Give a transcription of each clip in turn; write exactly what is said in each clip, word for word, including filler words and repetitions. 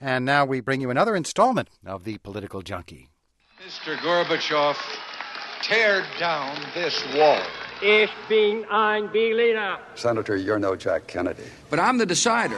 And now we bring you another installment of the Political Junkie. Mister Gorbachev, tear down this wall. Ich bin ein Berliner. Senator, you're no Jack Kennedy. But I'm the decider.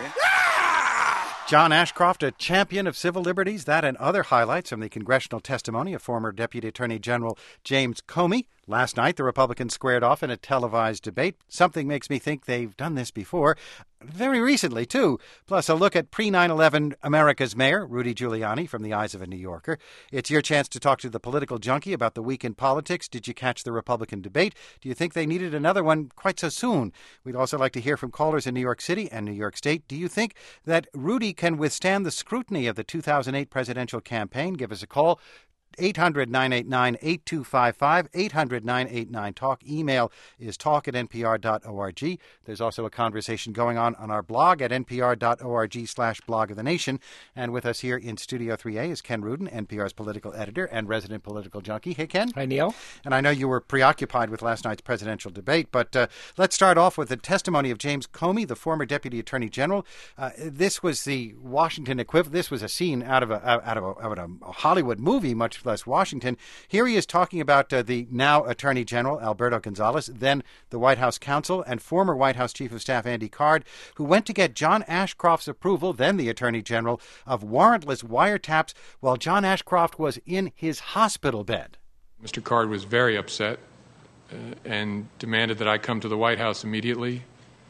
John Ashcroft, a champion of civil liberties. That and other highlights from the congressional testimony of former Deputy Attorney General James Comey. Last night, the Republicans squared off in a televised debate. Something makes me think they've done this before. Very recently, too. Plus a look at pre nine eleven America's mayor, Rudy Giuliani, from the eyes of a New Yorker. It's your chance to talk to the Political Junkie about the week in politics. Did you catch the Republican debate? Do you think they needed another one quite so soon? We'd also like to hear from callers in New York City and New York State. Do you think that Rudy can withstand the scrutiny of the two thousand eight presidential campaign? Give us a call. eight hundred, nine eight nine, eight two five five, eight hundred, nine eight nine, talk. Email is talk at npr dot org. There's also a conversation going on on our blog at npr.org slash blog of the nation. And with us here in Studio three A is Ken Rudin, N P R's political editor and resident political junkie. Hey, Ken. Hi, Neil. And I know you were preoccupied with last night's presidential debate, but uh, let's start off with the testimony of James Comey, the former Deputy Attorney General. Uh, this was the Washington equivalent. This was a scene out of a, out of a, out of a Hollywood movie, much less Washington. Here he is talking about uh, the now Attorney General, Alberto Gonzales, then the White House counsel, and former White House Chief of Staff, Andy Card, who went to get John Ashcroft's approval, then the Attorney General, of warrantless wiretaps while John Ashcroft was in his hospital bed. Mister Card was very upset uh, and demanded that I come to the White House immediately.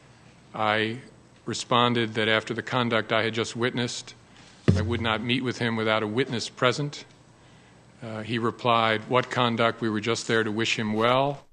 I responded that after the conduct I had just witnessed, I would not meet with him without a witness present. Uh, he replied, "What conduct? We were just there to wish him well."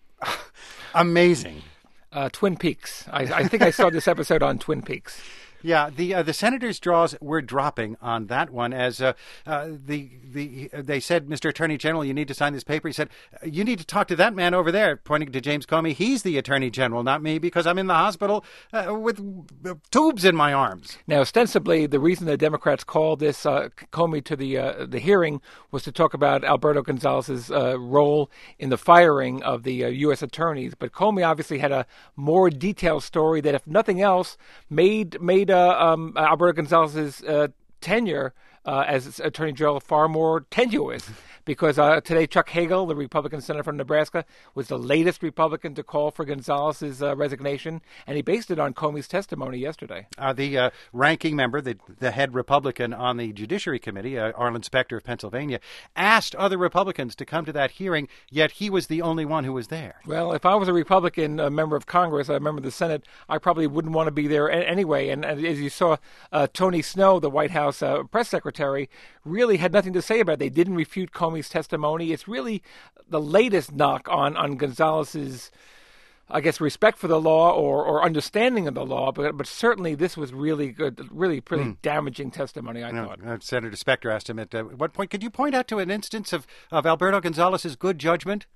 Amazing. Uh, Twin Peaks. I, I think I saw this episode on Twin Peaks. Yeah, the uh, the senators' jaws were dropping on that one as uh, uh, the the uh, they said, "Mister Attorney General, you need to sign this paper." He said, "You need to talk to that man over there," pointing to James Comey. "He's the Attorney General, not me, because I'm in the hospital uh, with uh, tubes in my arms." Now, ostensibly, the reason the Democrats called this uh, Comey to the uh, the hearing was to talk about Alberto Gonzales' uh, role in the firing of the uh, U S attorneys. But Comey obviously had a more detailed story that, if nothing else, made made uh, um, Alberto Gonzales' uh, tenure uh, as Attorney General far more tenuous. Because uh, today Chuck Hagel, the Republican senator from Nebraska, was the latest Republican to call for Gonzales' uh, resignation, and he based it on Comey's testimony yesterday. Uh, the uh, ranking member, the, the head Republican on the Judiciary Committee, uh, Arlen Specter of Pennsylvania, asked other Republicans to come to that hearing, yet he was the only one who was there. Well, if I was a Republican, a member of Congress, a member of the Senate, I probably wouldn't want to be there a- anyway. And, and as you saw, uh, Tony Snow, the White House uh, press secretary, really had nothing to say about it. They didn't refute Comey's testimony. It's really the latest knock on, on Gonzales's, I guess, respect for the law or, or understanding of the law. But but certainly this was really good, really pretty mm. damaging testimony, I no, thought. Uh, Senator Specter asked him at uh, what point, could you point out to an instance of, of Alberto Gonzales's good judgment?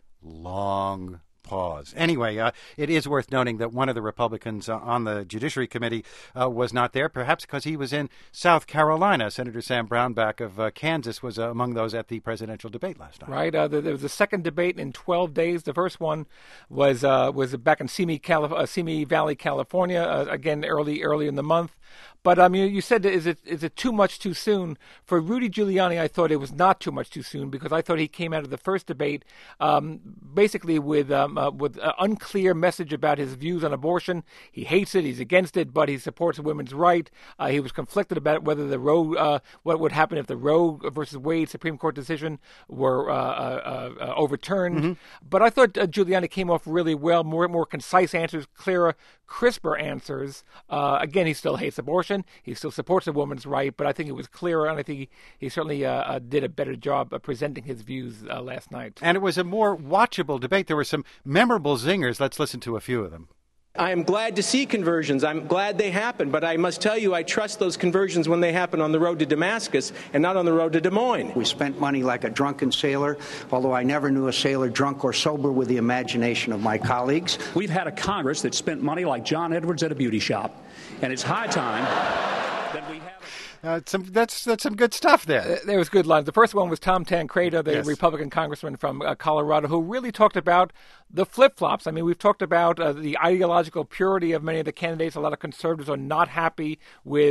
Long pause. Anyway, uh, it is worth noting that one of the Republicans uh, on the Judiciary Committee uh, was not there, perhaps because he was in South Carolina. Senator Sam Brownback of uh, Kansas was uh, among those at the presidential debate last night. Right. Uh, there, there was a second debate in twelve days. The first one was uh, was back in Simi, Calif- uh, Simi Valley, California, uh, again early early in the month. But um, you, you said, is it is it too much too soon? For Rudy Giuliani, I thought it was not too much too soon because I thought he came out of the first debate um, basically with um, uh, with an unclear message about his views on abortion. He hates it, he's against it, but he supports women's right. Uh, he was conflicted about whether the Roe, uh, what would happen if the Roe versus Wade Supreme Court decision were uh, uh, uh, overturned. Mm-hmm. But I thought uh, Giuliani came off really well, more more concise answers, clearer, crisper answers. Uh, again, he still hates abortion. He still supports a woman's right, but I think it was clearer, and I think he, he certainly uh, uh, did a better job of presenting his views uh, last night. And it was a more watchable debate. There were some memorable zingers. Let's listen to a few of them. I am glad to see conversions. I'm glad they happen, but I must tell you I trust those conversions when they happen on the road to Damascus and not on the road to Des Moines. We spent money like a drunken sailor, although I never knew a sailor drunk or sober with the imagination of my colleagues. We've had a Congress that spent money like John Edwards at a beauty shop, and it's high time that we have... Uh, some, that's that's some good stuff there. Uh, there was good lines. The first one was Tom Tancreda, the yes. Republican congressman from uh, Colorado, who really talked about the flip-flops. I mean, we've talked about uh, the ideological purity of many of the candidates. A lot of conservatives are not happy with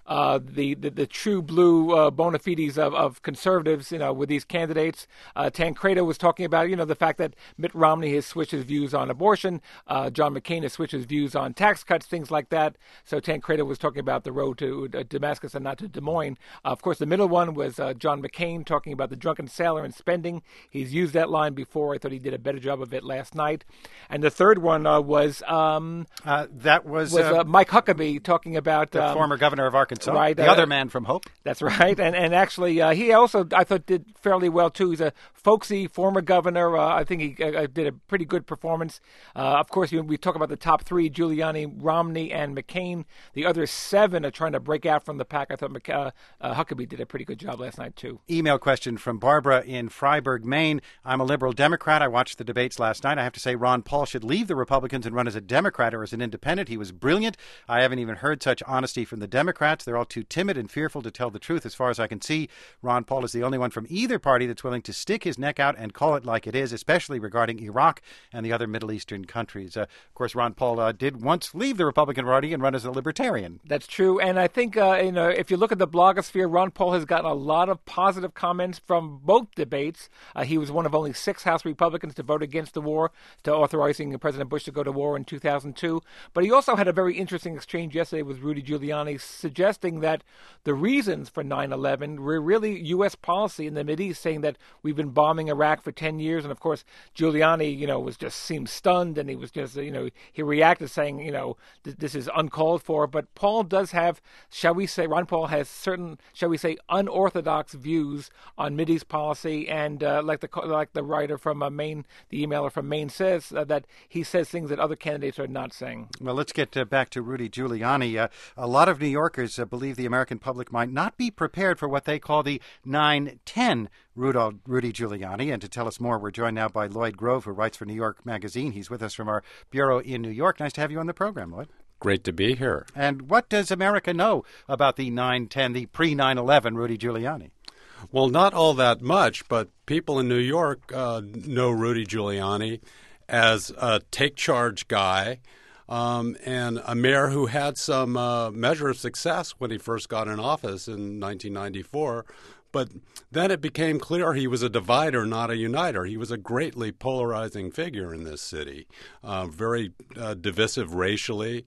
uh, the, the the true blue uh, bona fides of, of conservatives, you know, with these candidates. Uh, Tancredo was talking about, you know, the fact that Mitt Romney has switched his views on abortion, uh, John McCain has switched his views on tax cuts, things like that. So Tancredo was talking about the road to uh, Damascus and not to Des Moines. Uh, of course, the middle one was uh, John McCain talking about the drunken sailor and spending. He's used that line before. I thought he did a better job of it last night. And the third one uh, was um, uh, that was, was uh, uh, Mike Huckabee talking about the um, former governor of Arkansas, right, the uh, other man from Hope. That's right, and and actually uh, he also I thought did fairly well too. He's a folksy former governor. Uh, I think he uh, did a pretty good performance. Uh, of course, you know, we talk about the top three: Giuliani, Romney, and McCain. The other seven are trying to break out from the pack. I thought Mc, uh, uh, Huckabee did a pretty good job last night too. Email question from Barbara in Freiburg, Maine. I'm a liberal Democrat. I watched the debates last night. I have to say Ron Paul should leave the Republicans and run as a Democrat or as an independent. He was brilliant. I haven't even heard such honesty from the Democrats. They're all too timid and fearful to tell the truth. As far as I can see, Ron Paul is the only one from either party that's willing to stick his neck out and call it like it is, especially regarding Iraq and the other Middle Eastern countries. Uh, of course, Ron Paul uh, did once leave the Republican Party and run as a libertarian. That's true. And I think, uh, you know, if you look at the blogosphere, Ron Paul has gotten a lot of positive comments from both debates. Uh, he was one of only six House Republicans to vote against the war, to authorizing President Bush to go to war in two thousand two. But he also had a very interesting exchange yesterday with Rudy Giuliani, suggesting that the reasons for nine eleven were really U S policy in the Mideast, saying that we've been bombing Iraq for ten years. And of course, Giuliani, you know, was just seemed stunned, and he was just, you know, he reacted saying, you know, th- this is uncalled for. But Paul does have, shall we say, Ron Paul has certain, shall we say, unorthodox views on Mideast policy. And uh, like the like the writer from uh, Maine, the emailer from Maine says, uh, that he says things that other candidates are not saying. Well, let's get uh, back to Rudy Giuliani. Uh, a lot of New Yorkers uh, believe the American public might not be prepared for what they call the nine ten Rudy, Rudy Giuliani. And to tell us more, we're joined now by Lloyd Grove, who writes for New York Magazine. He's with us from our bureau in New York. Nice to have you on the program, Lloyd. Great to be here. And what does America know about the nine ten, the pre nine eleven Rudy Giuliani? Well, not all that much, but people in New York uh, know Rudy Giuliani as a take-charge guy um, and a mayor who had some uh, measure of success when he first got in office in nineteen ninety-four. But then it became clear he was a divider, not a uniter. He was a greatly polarizing figure in this city, uh, very uh, divisive racially.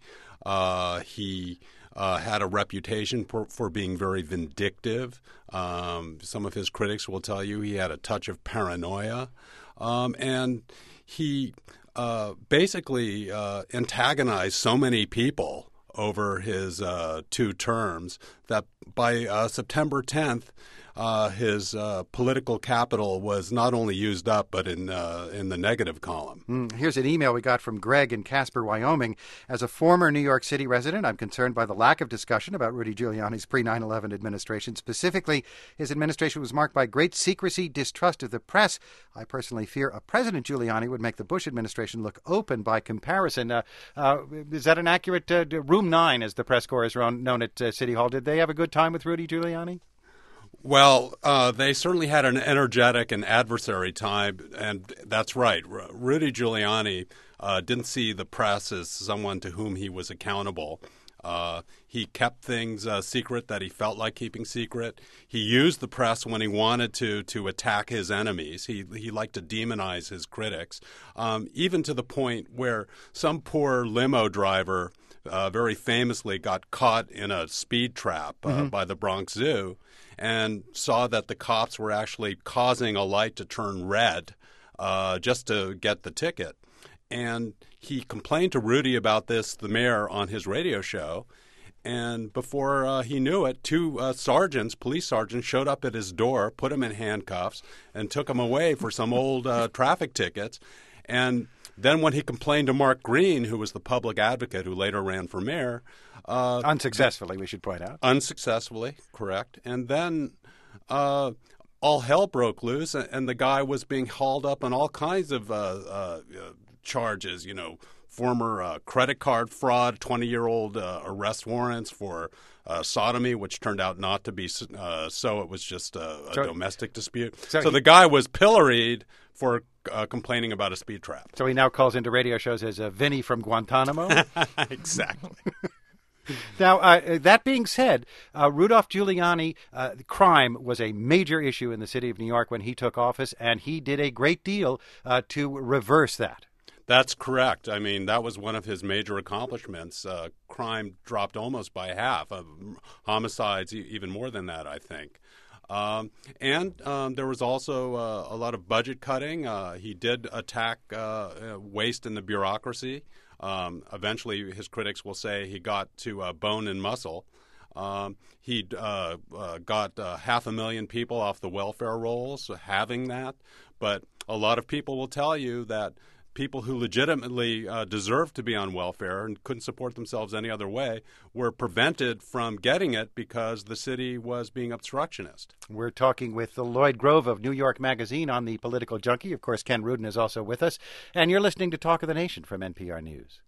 Uh, he uh, had a reputation for, for being very vindictive. Um, some of his critics will tell you he had a touch of paranoia. Um, and he uh, basically uh, antagonized so many people over his uh, two terms that by uh, September tenth, Uh, his uh, political capital was not only used up, but in uh, in the negative column. Mm, here's an email we got from Greg in Casper, Wyoming. As a former New York City resident, I'm concerned by the lack of discussion about Rudy Giuliani's pre nine eleven administration. Specifically, his administration was marked by great secrecy, distrust of the press. I personally fear a President Giuliani would make the Bush administration look open by comparison. Uh, uh, is that an accurate uh, Room nine, as the press corps is known at uh, City Hall? Did they have a good time with Rudy Giuliani? Well, uh, they certainly had an energetic and adversary time, and that's right. R- Rudy Giuliani uh, didn't see the press as someone to whom he was accountable. Uh, he kept things uh, secret that he felt like keeping secret. He used the press when he wanted to to attack his enemies. He he liked to demonize his critics, um, even to the point where some poor limo driver uh, very famously got caught in a speed trap uh, mm-hmm. by the Bronx Zoo, and saw that the cops were actually causing a light to turn red uh, just to get the ticket. And he complained to Rudy about this, the mayor, on his radio show. And before uh, he knew it, two uh, sergeants, police sergeants, showed up at his door, put him in handcuffs, and took him away for some old uh, traffic tickets. And then when he complained to Mark Green, who was the public advocate who later ran for mayor, Uh, unsuccessfully, we should point out. Unsuccessfully, correct. And then uh, all hell broke loose, and the guy was being hauled up on all kinds of uh, uh, charges, you know, former uh, credit card fraud, twenty-year-old uh, arrest warrants for uh, sodomy, which turned out not to be uh, so. It was just a, a so, domestic dispute. So, so he, the guy was pilloried for uh, complaining about a speed trap. So he now calls into radio shows as uh, Vinny from Guantanamo? Exactly. Now, uh, that being said, uh, Rudolph Giuliani, uh, crime was a major issue in the city of New York when he took office, and he did a great deal uh, to reverse that. That's correct. I mean, that was one of his major accomplishments. Uh, crime dropped almost by half. Uh, homicides, e- even more than that, I think. Um, and um, there was also uh, a lot of budget cutting. Uh, he did attack uh, waste in the bureaucracy. Um, eventually, his critics will say he got to uh, bone and muscle. Um, he uh, uh, got uh, half a million people off the welfare rolls, having that. But a lot of people will tell you that people who legitimately uh, deserved to be on welfare and couldn't support themselves any other way were prevented from getting it because the city was being obstructionist. We're talking with Lloyd Grove of New York Magazine on the Political Junkie. Of course, Ken Rudin is also with us. And you're listening to Talk of the Nation from N P R News.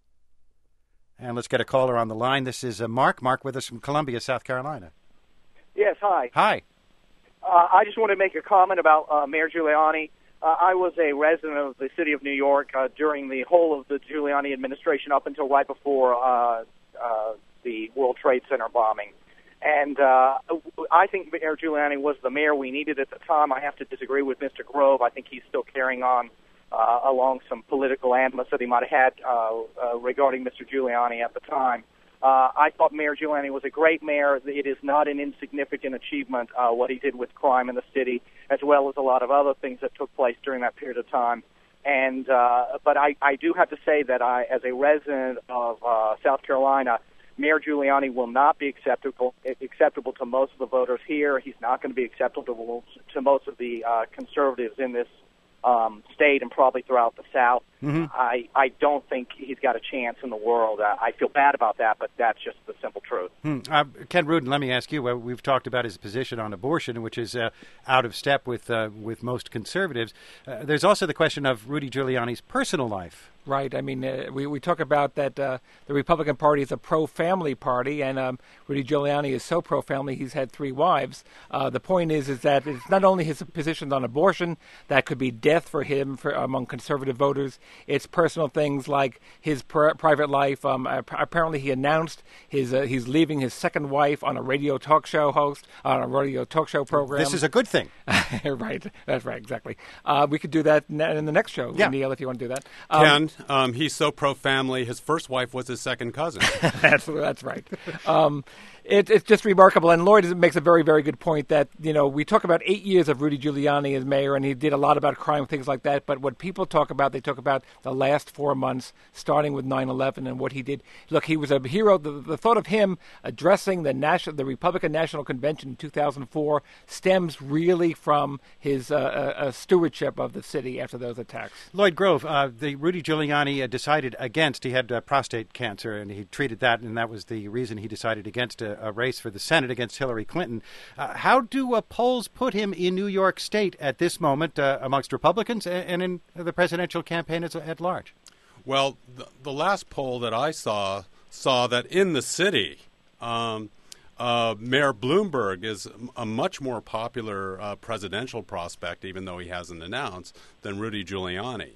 And let's get a caller on the line. This is uh, Mark. Mark with us from Columbia, South Carolina. Yes, hi. Hi. Uh, I just want to make a comment about uh, Mayor Giuliani. Uh, I was a resident of the city of New York uh, during the whole of the Giuliani administration up until right before uh, uh, the World Trade Center bombing. And uh, I think Mayor Giuliani was the mayor we needed at the time. I have to disagree with Mister Grove. I think he's still carrying on uh, along some political animus that he might have had uh, uh, regarding Mister Giuliani at the time. Uh, I thought Mayor Giuliani was a great mayor. It is not an insignificant achievement, uh, what he did with crime in the city, as well as a lot of other things that took place during that period of time. And uh, but I, I do have to say that I, as a resident of uh, South Carolina, Mayor Giuliani will not be acceptable acceptable to most of the voters here. He's not going to be acceptable to most of the uh, conservatives in this um, state and probably throughout the South. Mm-hmm. I, I don't think he's got a chance in the world. Uh, I feel bad about that, but that's just the simple truth. Hmm. Uh, Ken Rudin, let me ask you. Uh, we've talked about his position on abortion, which is uh, out of step with uh, with most conservatives. Uh, there's also the question of Rudy Giuliani's personal life. Right. I mean, uh, we, we talk about that uh, the Republican Party is a pro-family party, and um, Rudy Giuliani is so pro-family he's had three wives. Uh, the point is is that it's not only his position on abortion, that could be death for him for, among conservative voters. It's personal things like his pr- private life. Um, apparently he announced his uh, he's leaving his second wife on a radio talk show host, on a radio talk show program. This is a good thing. Right. That's right, exactly. Uh, we could do that in the next show, yeah. Neil, if you want to do that. Um, Ken, Um, he's so pro-family, his first wife was his second cousin. that's that's right. Um, it, it's just remarkable. And Lloyd makes a very, very good point that, you know, we talk about eight years of Rudy Giuliani as mayor, and he did a lot about crime, things like that. But what people talk about, they talk about the last four months, starting with nine eleven and what he did. Look, he was a hero. The, the thought of him addressing the national, the Republican National Convention in two thousand four stems really from his uh, uh, stewardship of the city after those attacks. Lloyd Grove, uh, the Rudy Giuliani uh, decided against, he had uh, prostate cancer, and he treated that, and that was the reason he decided against a, a race for the Senate against Hillary Clinton. Uh, how do uh, polls put him in New York State at this moment uh, amongst Republicans and, and in the presidential campaign as, at large? Well, the, the last poll that I saw saw that in the city, um, uh, Mayor Bloomberg is a much more popular uh, presidential prospect, even though he hasn't announced, than Rudy Giuliani.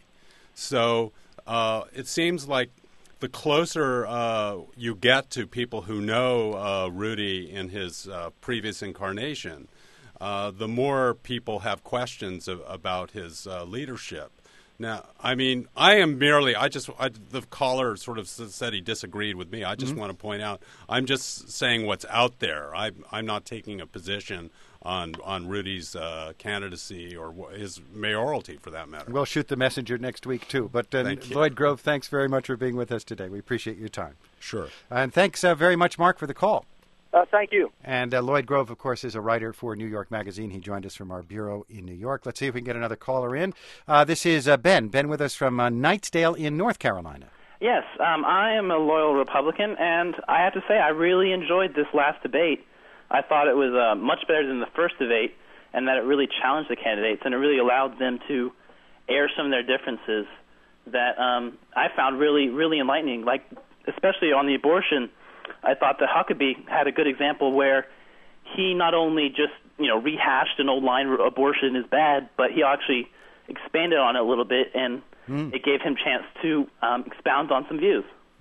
So uh, it seems like the closer uh, you get to people who know uh, Rudy in his uh, previous incarnation, uh, the more people have questions of, about his uh, leadership. Now, I mean, I am merely, I just, I, the caller sort of said he disagreed with me. I just mm-hmm. want to point out, I'm just saying what's out there. I, I'm not taking a position on on Rudy's uh, candidacy or his mayoralty, for that matter. We'll shoot the messenger next week, too. But uh, Lloyd Grove, thanks very much for being with us today. We appreciate your time. Sure. And thanks uh, very much, Mark, for the call. Uh, thank you. And uh, Lloyd Grove, of course, is a writer for New York Magazine. He joined us from our bureau in New York. Let's see if we can get another caller in. Uh, this is uh, Ben. Ben with us from uh, Knightsdale in North Carolina. Yes, um, I am a loyal Republican, and I have to say I really enjoyed this last debate. I thought it was uh, much better than the first debate, and that it really challenged the candidates, and it really allowed them to air some of their differences that um, I found really, really enlightening, like especially on the abortion. I thought that Huckabee had a good example where he not only just, you know, rehashed an old line, abortion is bad, but he actually expanded on it a little bit, and mm. it gave him chance to um, expound on some views.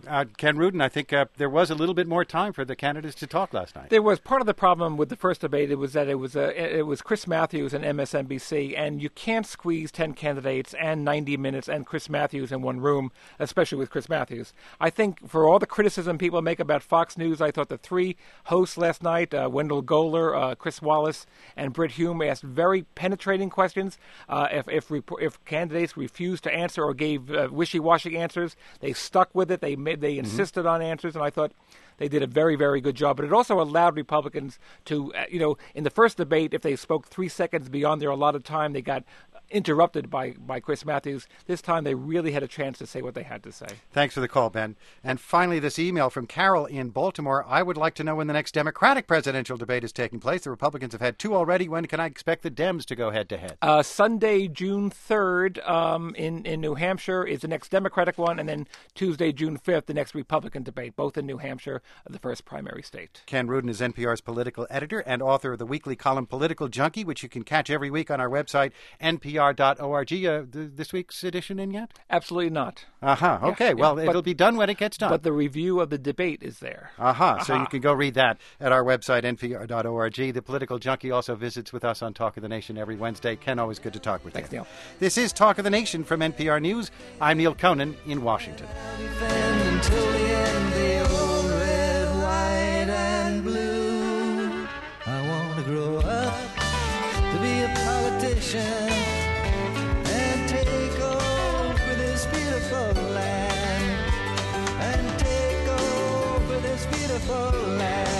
Uh, Ken Rudin, I think uh, there was a little bit more time for the candidates to talk last night. There was part of the problem with the first debate. It was that it was uh, it was Chris Matthews and M S N B C, and you can't squeeze ten candidates and ninety minutes and Chris Matthews in one room, especially with Chris Matthews. I think for all the criticism people make about Fox News, I thought the three hosts last night, uh, Wendell Goler, uh, Chris Wallace, and Brit Hume, asked very penetrating questions. Uh, if if, rep- if candidates refused to answer or gave uh, wishy-washy answers, they stuck with it. They made, they insisted mm-hmm. on answers, and I thought they did a very, very good job. But it also allowed Republicans to, uh, you know, in the first debate, if they spoke three seconds beyond their allotted time, they got interrupted by, by Chris Matthews. This time they really had a chance to say what they had to say. Thanks for the call, Ben. And finally, this email from Carol in Baltimore. I would like to know when the next Democratic presidential debate is taking place. The Republicans have had two already. When can I expect the Dems to go head-to-head? Uh, Sunday, June third um, in, in New Hampshire is the next Democratic one, and then Tuesday, June fifth, the next Republican debate, both in New Hampshire, the first primary state. Ken Rudin is N P R's political editor and author of the weekly column Political Junkie, which you can catch every week on our website, N P R dot org. Uh, th- this week's edition in yet? Absolutely not. Uh-huh. Okay. Yeah, well, yeah, it'll be done when it gets done. But the review of the debate is there. Uh-huh. uh-huh. So you can go read that at our website, N P R dot org. The Political Junkie also visits with us on Talk of the Nation every Wednesday. Ken, always good to talk with Thanks, you. Neil. This is Talk of the Nation from N P R News. I'm Neil Conan in Washington. Until the end, the old red, white, and blue. I want to grow up to be a politician and take over this beautiful land, and take over this beautiful land.